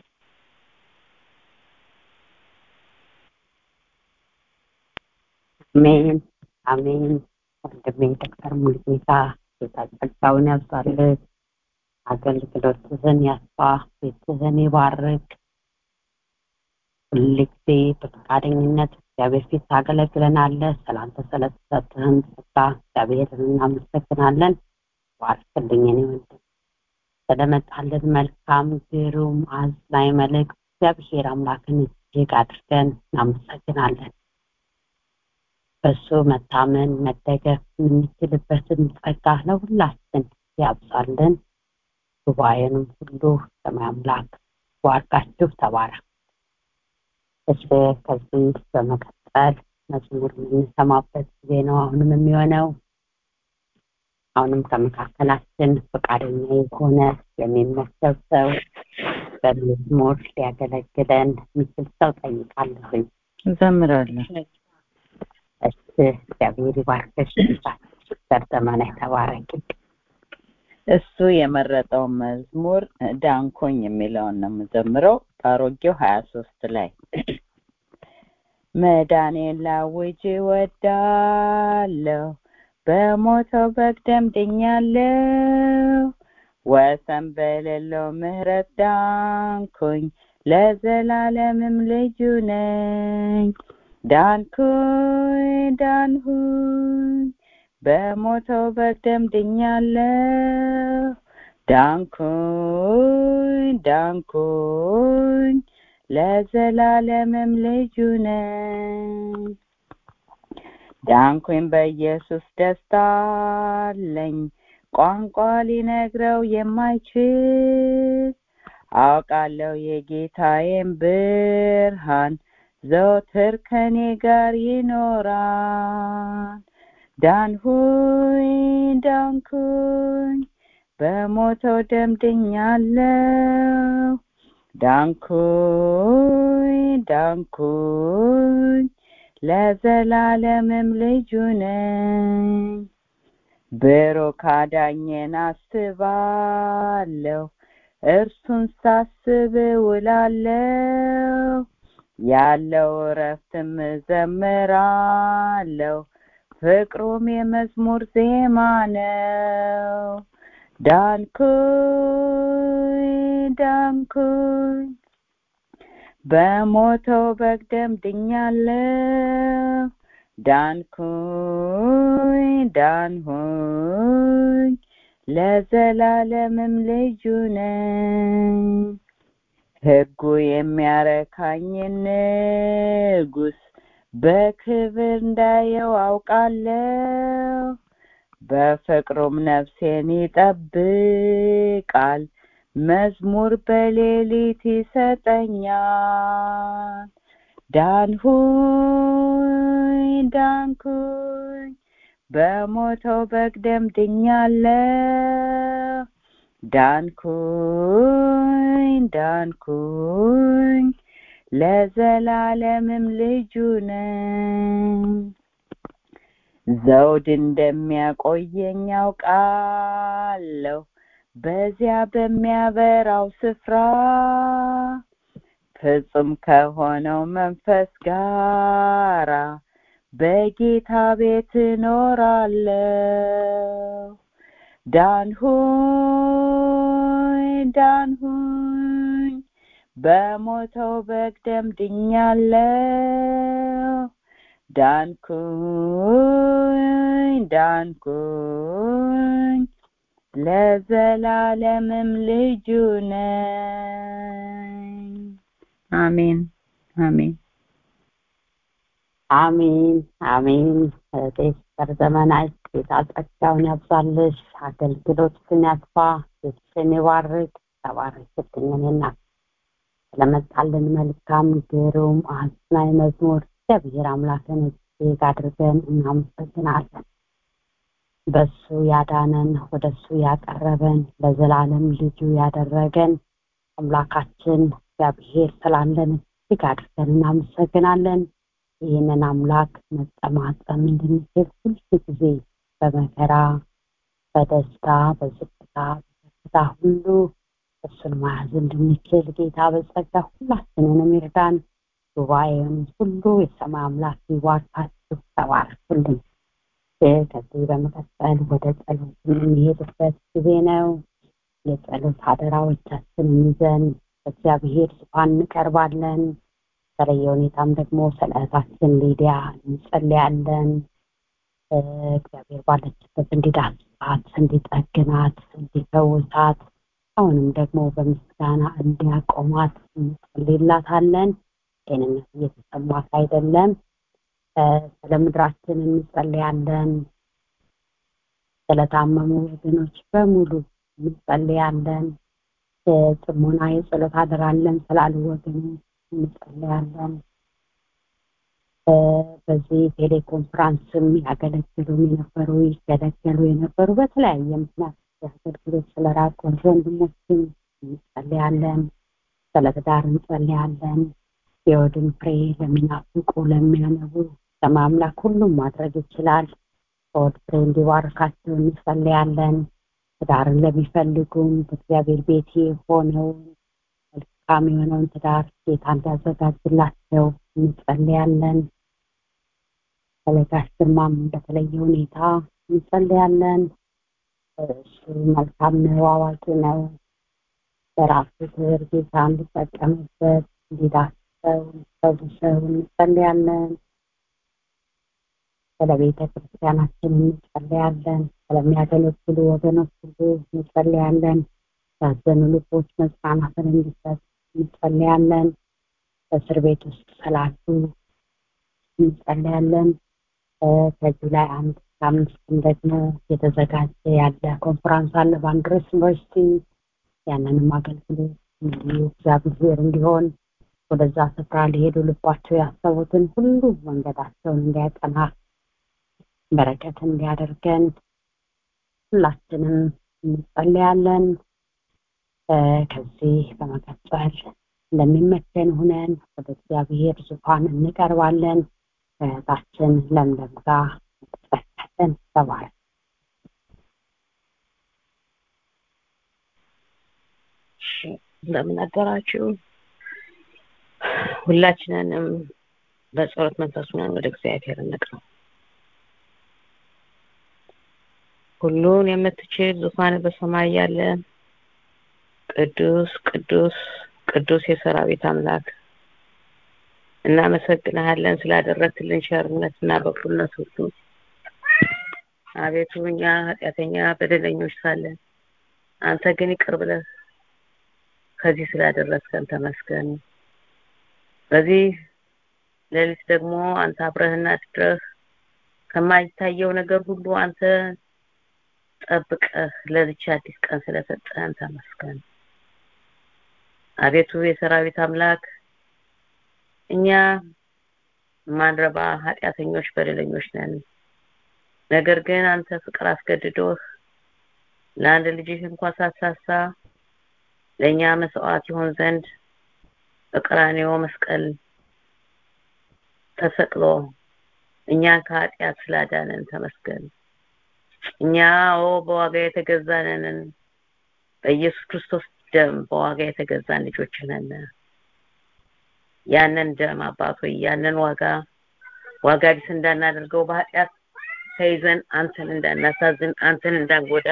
አሜን አሜን። ወንድሜ ዶክተር ሙሉጌታ ጸጋውን ያብዛልህ፣ አገልግሎትህን ያስፋ፣ ቤትህን ይባርክ። ሁልጊዜ በፈቃደኝነት እግዚአብሔር ፊት ታገለግለናለህ። ሰላም ተሰለሰተህን ጸጋ እግዚአብሔርን እናመሰግናለን። ባርክልኝ እኔ ወንድም ስለመጣልን መልካም ግሩም አዝናኝ መልእክት እግዚአብሔር አምላክን እጅግ አድርገን እናመሰግናለን። በሱ መታመን መደገፍ የምንችልበትን ጸጋ ለሁላችን ያብዛልን። ጉባኤንም ሁሉ ሰማይ አምላክ ባርካችሁ ተባረክ። እሺ ከዚህ በመቀጠል መዝሙር የምንሰማበት ጊዜ ነው አሁንም የሚሆነው። አሁንም ከመካከላችን ፈቃደኛ የሆነ የሚመሰብ ሰው በመዝሙር ሊያገለግለን የሚችል ሰው ጠይቃለሁኝ። እንዘምራለን። እሺ እግዚአብሔር ይባርክሽ። ዘርዘማና ተባረክ። እሱ የመረጠው መዝሙር ዳንኮኝ የሚለውን ነው የምዘምረው። አሮጌው ሀያ ሶስት ላይ መዳኔን ላውጅ እወዳለሁ፣ በሞተው በግ ደም ድኛለሁ፣ ወሰን በሌለው ምህረት ዳንኩኝ፣ ለዘላለምም ልጁ ነኝ። ዳንኩኝ ዳንኩኝ በሞተው በግ ደም ድኛለሁ፣ ዳንኩኝ ዳንኩኝ ለዘላለምም ልጁ ነኝ። ዳንኩኝ በኢየሱስ ደስታ አለኝ፣ ቋንቋ ሊነግረው የማይችል አውቃለሁ የጌታዬን ብርሃን ዘወትር ከኔ ጋር ይኖራል። ዳንኩኝ ዳንኩኝ በሞተው ደም ድኛለሁ፣ ዳንኩኝ ዳንኩኝ ለዘላለምም ልጁ ነኝ። ብሩክ አዳኜን አስባለሁ፣ እርሱን ሳስብ እውላለሁ፣ ያለው እረፍትም እዘምራለሁ፣ ፍቅሩም የመዝሙር ዜማ ነው። ዳንኩኝ ዳንኩኝ በሞተው በግ ደም ድኛለሁ፣ ዳንኩኝ ዳንኩኝ ለዘላለምም ልጁ ነኝ። ሕጉ የሚያረካኝ ንጉሥ በክብር እንዳየው አውቃለሁ፣ በፍቅሩም ነፍሴን ይጠብቃል፣ መዝሙር በሌሊት ይሰጠኛል። ዳንኩኝ ዳንኩኝ በሞተው በግ ደም ድኛለሁ፣ ዳንኩኝ ዳንኩኝ ለዘላለምም ልጁ ነኝ። ዘውድ እንደሚያቆየኝ አውቃለሁ፣ በዚያ በሚያበራው ስፍራ ፍጹም ከሆነው መንፈስ ጋራ በጌታ ቤት እኖራለሁ። ዳንሁኝ ዳንሁኝ በሞተው በግ ደም ድኛለሁ። ዳንኩኝ ዳንኩኝ ለዘላለምም ልጁ ነኝ። አሜን አሜን አሜን አሜን። በስተር ዘመናይ ጌታ ጸጋውን ያብዛልሽ፣ አገልግሎትሽን ያስፋ፣ ቤትሽን ይባርክ። ተባረክልኝና ስለመጣልን መልካም ግሩም አጽናኝ መዝሙር እግዚአብሔር አምላክን እጅግ አድርገን እናመሰግናለን። በሱ ያዳነን፣ ወደሱ ያቀረበን፣ ለዘላለም ልጁ ያደረገን አምላካችን እግዚአብሔር ስላለን እጅግ አድርገን እናመሰግናለን። ይህንን አምላክ መጠማጠም እንድንችል ሁል ጊዜ በመከራ በደስታ በዝቅታ በከፍታ ሁሉ እሱን መያዝ እንድንችል ጌታ በጸጋ ሁላችንንም ይርዳን። ጉባኤውን ሁሉ የሰማይ አምላክ ይባርካችሁ። ተባረኩልኝ። ከዚህ በመቀጠል ወደ ጸሎት የምንሄድበት ጊዜ ነው። የጸሎት አደራዎቻችንን ይዘን በእግዚአብሔር ዙፋን እንቀርባለን። በተለየ ሁኔታም ደግሞ ስለ እህታችን ሊዲያ እንጸልያለን። እግዚአብሔር ባለችበት እንዲዳስሳት፣ እንዲጠግናት፣ እንዲፈውሳት አሁንም ደግሞ በምስጋና እንዲያቆማት እንጸልይላታለን። ጤንነት እየተሰማት አይደለም። ስለ ምድራችን እንጸልያለን። ስለታመሙ ወገኖች በሙሉ እንጸልያለን። ጽሞና የጸሎት አደራለን ስላሉ ወገኖች እንጸልያለን። በዚህ ቴሌኮንፈረንስም ያገለግሉ የነበሩ ይገለገሉ የነበሩ በተለያየ ምክንያት ያገለግሉ ስለራቁ ወንድሞችም እንጸልያለን። ስለትዳር እንጸልያለን። የወድን ፍሬ ለሚናፍቁ ለሚያነቡ ለማምላክ ሁሉም ማድረግ ይችላል። ወድ ፍሬ እንዲባርካቸው እንጸልያለን። ትዳርን ለሚፈልጉም በእግዚአብሔር ቤት ሆነው መልካም የሆነውን ትዳር ጌታ እንዲያዘጋጅላቸው እንጸልያለን። ስለጋሽ ግርማም በተለየ ሁኔታ እንጸልያለን። እሱ መልካም ነው፣ አዋቂ ነው። በራሱ ክብር ጌታ እንዲጠቀምበት እንዲዳስሰው እንዲፈውሰው እንጸልያለን። ስለ ቤተ ክርስቲያናችን እንጸልያለን። ስለሚያገለግሉ ወገኖች ሁሉ እንጸልያለን። ያዘኑ ልቦች መጽናናትን እንዲሰጥ እንጸልያለን። በእስር ቤት ውስጥ ስላሉ እንጸልያለን። ከጁላይ አንድ አምስት ደግሞ የተዘጋጀ ያለ ኮንፈረንስ አለ በአንድረስ ዩኒቨርሲቲ። ያንንም አገልግሎት እንዲሁ እግዚአብሔር እንዲሆን ወደዛ ስፍራ ሊሄዱ ልባቸው ያሰቡትን ሁሉ መንገዳቸውን እንዲያቀና በረከት እንዲያደርገን ሁላችንም እንጸልያለን። ከዚህ በመቀጠል እንደሚመቸን ሆነን ወደ እግዚአብሔር ዙፋን እንቀርባለን። እህታችን ለምለም ጋር ተፈተን ተባረክ። እንደምን አደራችሁ? ሁላችንንም በጸሎት መንፈስ ሆነን ወደ እግዚአብሔር እንቅረብ። ሁሉን የምትችል ዙፋን በሰማይ ያለ ቅዱስ ቅዱስ ቅዱስ የሰራዊት አምላክ እናመሰግንሃለን ስላደረክልን ቸርነትና በጎነት ሁሉ። አቤቱ እኛ ኃጢአተኛ በደለኞች ሳለን አንተ ግን ይቅር ብለህ ከዚህ ስላደረስከን ተመስገን። በዚህ ሌሊት ደግሞ አንተ አብረህና አድረህ ከማይታየው ነገር ሁሉ አንተ ጠብቀህ ለዚች አዲስ ቀን ስለሰጠህን ተመስገን። አቤቱ የሰራዊት አምላክ እኛ ማንረባ ኃጢአተኞች በደለኞች ነን። ነገር ግን አንተ ፍቅር አስገድዶህ ለአንድ ልጅህ እንኳን ሳትሳሳ ለእኛ መስዋዕት ይሆን ዘንድ በቀራንዮ መስቀል ተሰቅሎ እኛን ከኃጢአት ስላዳነን ተመስገን። እኛ ኦ በዋጋ የተገዛነን በኢየሱስ ክርስቶስ ደም በዋጋ የተገዛን ልጆች ነን። ያንን ደም አባቶ ያንን ዋጋ ዋጋ ቢስ እንዳናደርገው በኃጢአት ተይዘን አንተን እንዳናሳዝን አንተን እንዳንጎዳ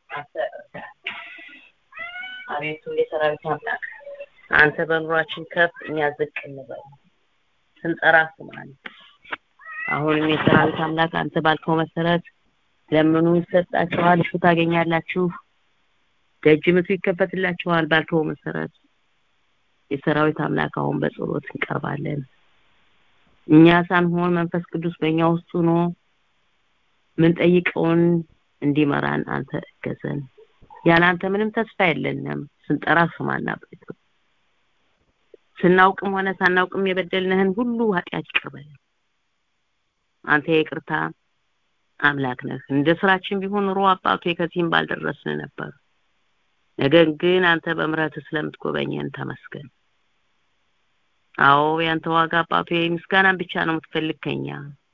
አቤቱ የሰራዊት አምላክ አንተ በኑሯችን ከፍ እኛ ዝቅ እንበል ስንጠራ ስማን አሁንም የሰራዊት አምላክ አንተ ባልከው መሰረት ለምኑ ይሰጣችኋል እሱ ታገኛላችሁ ደጅ ምቱ ይከፈትላችኋል ባልከው መሰረት የሰራዊት አምላክ አሁን በጸሎት እንቀርባለን እኛ ሳንሆን መንፈስ ቅዱስ በእኛ ውስጥ ሆኖ ምን ጠይቀውን እንዲመራን አንተ እገዘን ያላንተ ምንም ተስፋ የለንም ስንጠራ ስማና አቤቱ ስናውቅም ሆነ ሳናውቅም የበደልንህን ሁሉ ኃጢአት ይቅርበል አንተ ይቅርታ አምላክ ነህ እንደ ስራችን ቢሆን ኑሮ አባቱ ከዚህም ባልደረስን ነበር ነገር ግን አንተ በመረጥ ስለምትጎበኘን ተመስገን አዎ ያንተ ዋጋ አባቱ የምስጋናን ብቻ ነው የምትፈልከኛ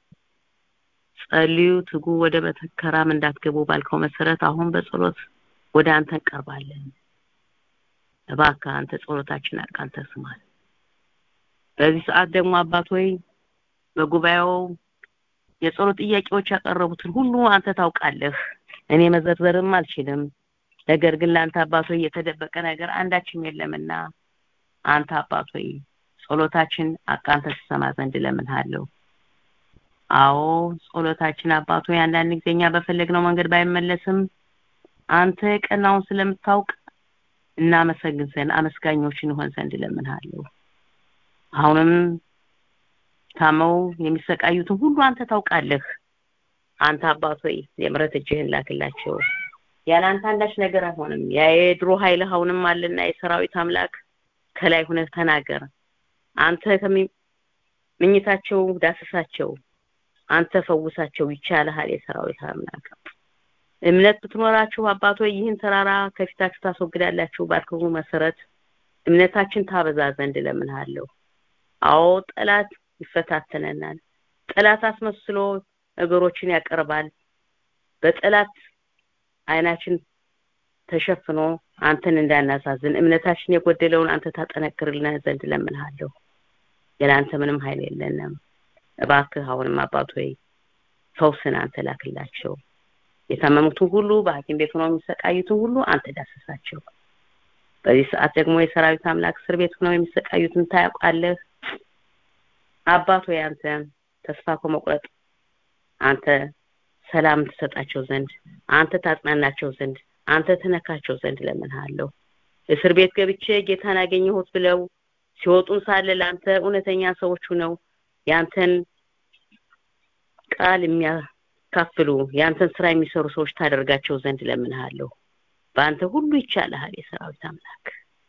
ጸልዩ ትጉ ወደ በተከራም እንዳትገቡ ባልከው መሰረት አሁን በጸሎት ወደ አንተ እንቀርባለን እባክህ አንተ ጸሎታችን አቃንተ ስማን በዚህ ሰዓት ደግሞ አባቱ ሆይ በጉባኤው የጸሎት ጥያቄዎች ያቀረቡትን ሁሉ አንተ ታውቃለህ እኔ መዘርዘርም አልችልም ነገር ግን ላንተ አባቱ ሆይ የተደበቀ ነገር አንዳችም የለምና አንተ አባቱ ሆይ ጸሎታችን አቃንተ ተሰማ ዘንድ ለምንሃለው አዎ ጸሎታችን አባቱ ሆይ አንዳንድ ጊዜኛ በፈለግነው መንገድ ባይመለስም አንተ ቀናውን ስለምታውቅ እና መሰግን ዘንድ አመስጋኞችን ሆን ዘንድ ለምንሃለው አሁንም ታመው የሚሰቃዩትን ሁሉ አንተ ታውቃለህ አንተ አባቱ ሆይ የምሕረት እጅህን ላክላቸው ያላንተ አንዳች ነገር አይሆንም ያ የድሮ ኃይል አሁንም አለና የሰራዊት አምላክ ከላይ ሆነ ተናገር አንተ ከመኝታቸው ዳሰሳቸው አንተ ፈውሳቸው ይቻላል የሰራዊት አምላክ እምነት ብትኖራችሁ አባቱ ሆይ ይህን ተራራ ከፊታችሁ ታስወግዳላችሁ ባልከው መሰረት እምነታችን ታበዛ ዘንድ ለምንሃለው አዎ ጠላት ይፈታተነናል ጠላት አስመስሎ ነገሮችን ያቀርባል በጠላት አይናችን ተሸፍኖ አንተን እንዳናሳዝን እምነታችን የጎደለውን አንተ ታጠነክርልን ዘንድ ለምንሃለው ያላንተ ምንም ኃይል የለንም እባክህ አሁንም አባቱ ሆይ ፈውስን አንተ ላክላቸው የታመሙትን ሁሉ በሐኪም ቤት ሆነው የሚሰቃዩትን ሁሉ አንተ ዳሰሳቸው በዚህ ሰዓት ደግሞ የሰራዊት አምላክ እስር ቤት ሆነው የሚሰቃዩትን ታውቃለህ አባቱ ሆይ አንተ ተስፋ ከመቁረጥ አንተ ሰላም ተሰጣቸው ዘንድ አንተ ታጽናናቸው ዘንድ አንተ ተነካቸው ዘንድ ለምንሃለው እስር ቤት ገብቼ ጌታን አገኘሁት ብለው ሲወጡን ሳለ ለአንተ እውነተኛ ሰዎች ነው ያንተን ቃል የሚያካፍሉ ያንተን ስራ የሚሰሩ ሰዎች ታደርጋቸው ዘንድ ለምንሃለው በአንተ ሁሉ ይቻላል የሰራዊት አምላክ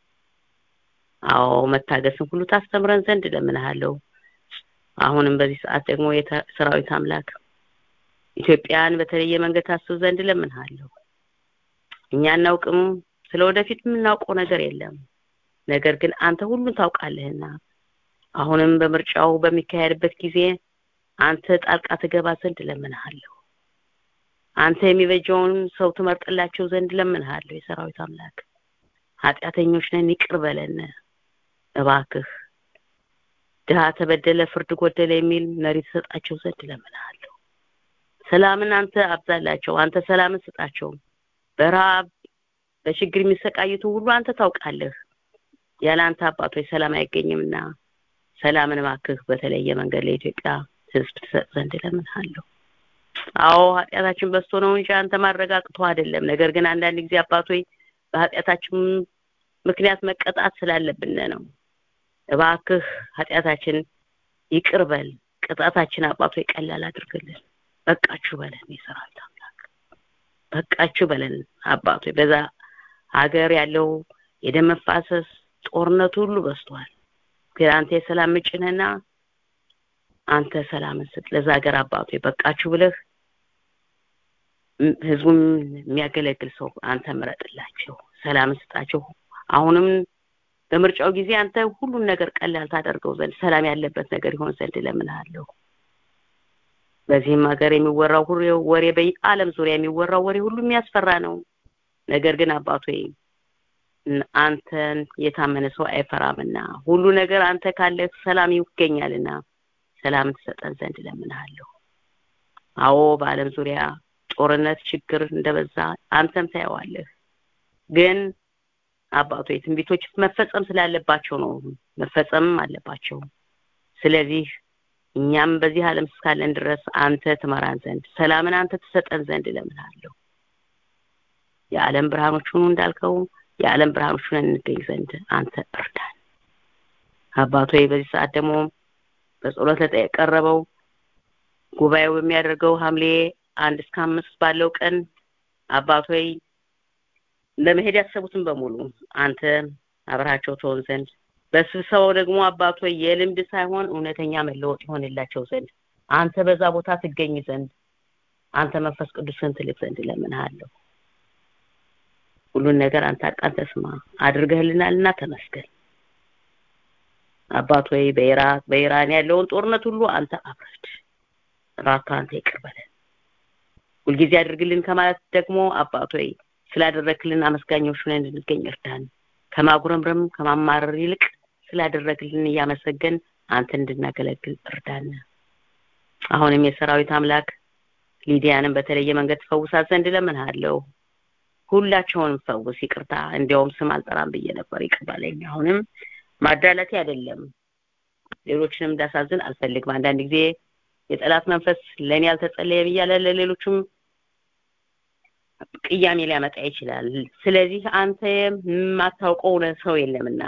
አዎ መታገስን ሁሉ ታስተምረን ዘንድ ለምንሃለው አሁንም በዚህ ሰዓት ደግሞ የሰራዊት አምላክ ኢትዮጵያን በተለየ መንገድ ታስብ ዘንድ ለምንሃለው እኛ እናውቅም ስለወደፊት ምናውቀው ነገር የለም ነገር ግን አንተ ሁሉን ታውቃለህና አሁንም በምርጫው በሚካሄድበት ጊዜ አንተ ጣልቃ ትገባ ዘንድ ለምንሃለው አንተ የሚበጀውን ሰው ትመርጥላቸው ዘንድ ለምንሃለው የሰራዊት አምላክ ኃጢአተኞች ነን ይቅር በለን እባክህ ድሃ ተበደለ ፍርድ ጎደለ የሚል መሪ ተሰጣቸው ዘንድ ለምንሃለው ሰላምን አንተ አብዛላቸው አንተ ሰላምን ስጣቸው በራብ በችግር የሚሰቃዩት ሁሉ አንተ ታውቃለህ ያላንተ አባቶች ሰላም አይገኝምና ሰላምን እባክህ በተለየ መንገድ ለኢትዮጵያ ሕዝብ ትሰጥ ዘንድ ለምንሃለው አዎ ኃጢአታችን በስቶ ነው እንጂ አንተ ማረጋግጦ አይደለም ነገር ግን አንዳንድ ጊዜ አባቶይ በኃጢአታችን ምክንያት መቀጣት ስላለብን ነው እባክህ ኃጢአታችን ይቅርበል ቅጣታችን አባቶይ ቀላል አድርግልን በቃችሁ በለን የሰራዊት አምላክ በቃችሁ በለን አባቶይ በዛ ሀገር ያለው የደም መፋሰስ ጦርነት ሁሉ በስቷል ግን አንተ የሰላም ምንጭ ነህና አንተ ሰላም ስጥ ለዛ ሀገር አባቶይ በቃችሁ ብለህ ህዝቡን የሚያገለግል ሰው አንተ ምረጥላቸው ሰላም ስጣቸው አሁንም በምርጫው ጊዜ አንተ ሁሉን ነገር ቀላል ታደርገው ዘንድ ሰላም ያለበት ነገር ይሆን ዘንድ ለምንሃለው በዚህም ሀገር የሚወራው ሁሉ ወሬ በዓለም ዙሪያ የሚወራው ወሬ ሁሉ የሚያስፈራ ነው ነገር ግን አባቶይ አንተን የታመነ ሰው አይፈራምና ሁሉ ነገር አንተ ካለ ሰላም ይገኛልና ሰላም ትሰጠን ዘንድ ለምንሃለሁ። አዎ በዓለም ዙሪያ ጦርነት ችግር እንደበዛ አንተም ታየዋለህ። ግን አባቶ የትንቢቶች መፈጸም ስላለባቸው ነው መፈጸምም አለባቸው። ስለዚህ እኛም በዚህ ዓለም እስካለን ድረስ አንተ ትመራን ዘንድ ሰላምን አንተ ትሰጠን ዘንድ ለምንሃለሁ። የዓለም ብርሃኖች ሁኑ እንዳልከው የዓለም ብርሃኖች ሁነን እንገኝ ዘንድ አንተ እርዳን። አባቶ በዚህ ሰዓት ደግሞ በጸሎት ለተቀረበው ጉባኤው የሚያደርገው ሐምሌ አንድ እስከ አምስት ባለው ቀን አባቶ ለመሄድ ያሰቡትን በሙሉ አንተ አብራቸው ተወን ዘንድ በስብሰባው ደግሞ አባቶ የልምድ ሳይሆን እውነተኛ መለወጥ ይሆንላቸው ዘንድ አንተ በዛ ቦታ ትገኝ ዘንድ አንተ መንፈስ ቅዱስን ትልክ ዘንድ ለምንሃለሁ። ሁሉን ነገር አንተ አቃንተ ስማ አድርገህልናልና ተመስገን። አባቶ በኢራቅ በኢራን ያለውን ጦርነት ሁሉ አንተ አብረድ ራካ አንተ ይቅርበለን። ሁልጊዜ አድርግልን ከማለት ደግሞ አባቶ ስላደረክልን አመስጋኞች ሆነን እንድንገኝ እርዳን። ከማጉረምረም ከማማረር ይልቅ ስላደረክልን እያመሰገን አንተ እንድናገለግል እርዳን። አሁንም የሰራዊት አምላክ ሊዲያንም በተለየ መንገድ ፈውሳት ዘንድ ለምንሃለሁ። ሁላቸውንም ፈውስ። ይቅርታ እንዲያውም ስም አልጠራም ብዬ ነበር ይቅርባለኝ። አሁንም ማዳላቴ አይደለም ሌሎችንም እንዳሳዝን አልፈልግም። አንዳንድ ጊዜ የጠላት መንፈስ ለኔ ያልተጸለየ ይያለ ለሌሎችም ቅያሜ ሊያመጣ ይችላል። ስለዚህ አንተ የማታውቀው ሰው የለምና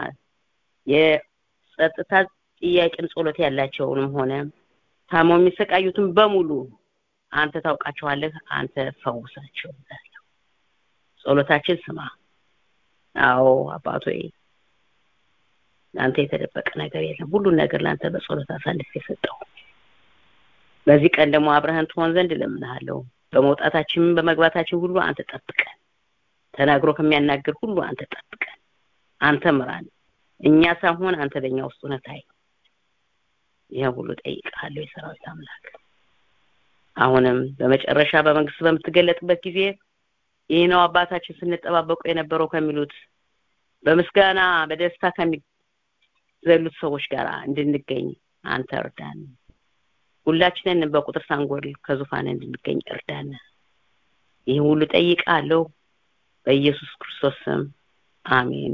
የጸጥታ ጥያቄን ጸሎት ያላቸውንም ሆነ ታሞ የሚሰቃዩትን በሙሉ አንተ ታውቃቸዋለህ። አንተ ፈውሳቸው። ጸሎታችን ስማ። አዎ አባቶይ አንተ የተደበቀ ነገር የለም። ሁሉ ነገር ላንተ በጸሎት አሳልፍ የሰጠው በዚህ ቀን ደግሞ አብርሃም ትሆን ዘንድ ለምንሃለሁ። በመውጣታችን በመግባታችን ሁሉ አንተ ጠብቀን። ተናግሮ ከሚያናገር ሁሉ አንተ ጠብቀን። አንተ ምራን። እኛ ሳይሆን አንተ በእኛ ውስጥ ሆነህ ታይ። ይሄን ሁሉ ጠይቃለሁ የሰራዊት አምላክ። አሁንም በመጨረሻ በመንግስት በምትገለጥበት ጊዜ ይህ ነው አባታችን ስንጠባበቁ የነበረው ከሚሉት በምስጋና በደስታ ከሚዘሉት ሰዎች ጋር እንድንገኝ አንተ እርዳን። ሁላችንን በቁጥር ሳንጎል ከዙፋን እንድንገኝ እርዳን። ይሄን ሁሉ ጠይቃለሁ በኢየሱስ ክርስቶስ ስም አሜን።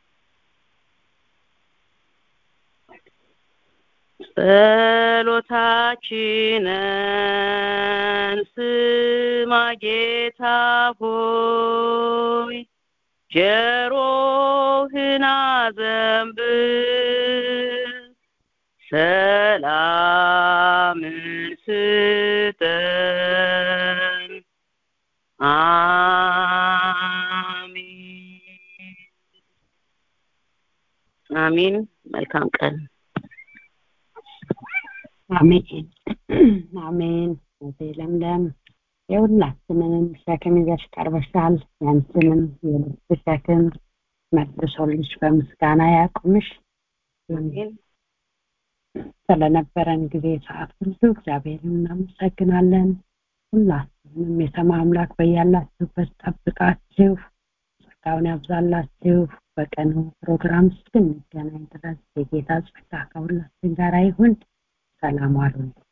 ጸሎታችንን ስማ ጌታ ሆይ ጆሮህን አዘንብል ሰላምን ስጠን አሜን አሜን። መልካም ቀን። አሜን አሜን። ለምለም የሁላችንንም ሸክም ይዘሽ ቀርበሻል። ያንቺንም የልብ ሸክም መልሶልሽ በምስጋና ያቁምሽ። አሜን። ስለነበረን ጊዜ ሰዓት ሁሉ እግዚአብሔርን እናመሰግናለን። ሁላችንም የሰማይ አምላክ በያላችሁበት ጠብቃችሁ ጸጋውን ያብዛላችሁ። በቀኑ ፕሮግራም እስክንገናኝ ድረስ የጌታ ጸጋ ከሁላችን ጋር ይሁን። ሰላም ዋሉ።